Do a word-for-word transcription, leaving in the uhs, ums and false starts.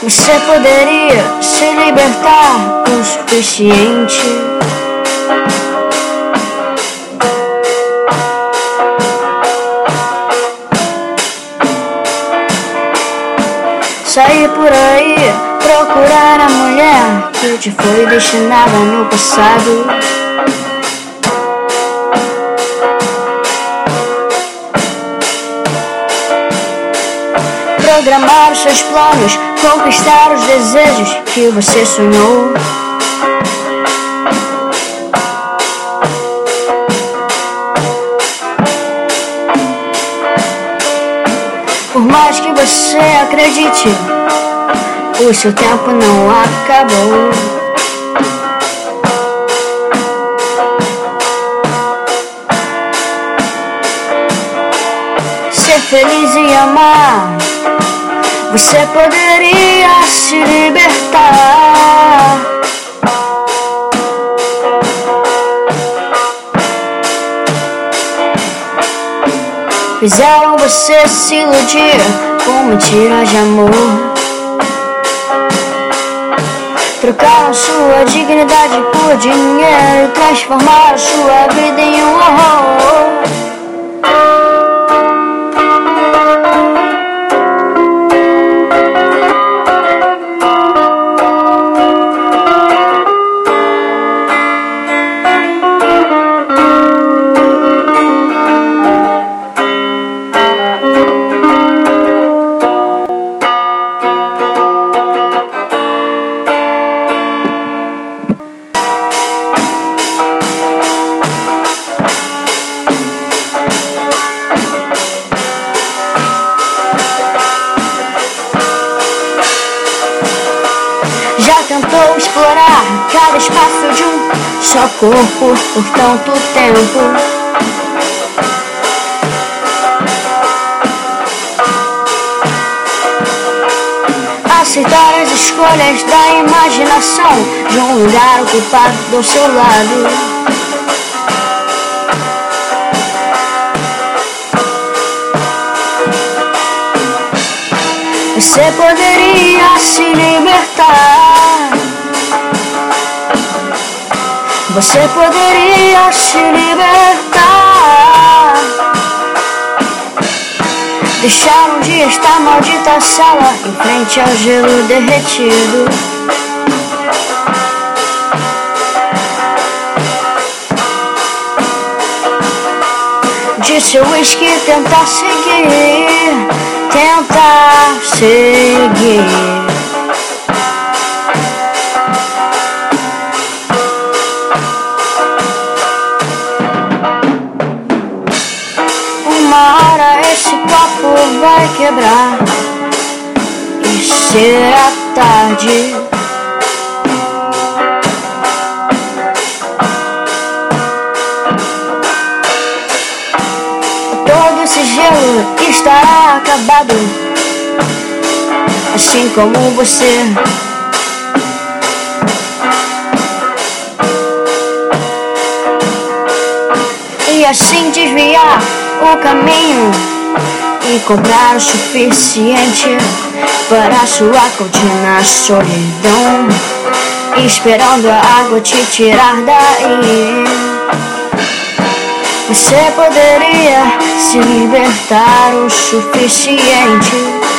Você poderia se libertar o suficiente. Sair por aí, procurar a mulher que te foi destinada no passado. Programar os seus planos, conquistar os desejos que você sonhou. Por mais que você acredite, o seu tempo não acabou. Ser feliz e amar, você poderia se libertar. Fizeram você se iludir com mentiras de amor. Trocaram sua dignidade por dinheiro e transformaram sua vida em um horror. Já tentou explorar cada espaço de um só corpo por tanto tempo? Aceitar as escolhas da imaginação de um lugar ocupado do seu lado. Você poderia se libertar. Você poderia se libertar. Deixar um dia esta maldita sala em frente ao gelo derretido. De seu whisky tentar seguir, tentar seguir. Uma hora esse copo vai quebrar e será tarde. Todo esse gelo estará acabado, assim como você. E assim desviar o caminho e comprar o suficiente para sua contínua solidão, esperando a água te tirar daí. Você poderia se libertar o suficiente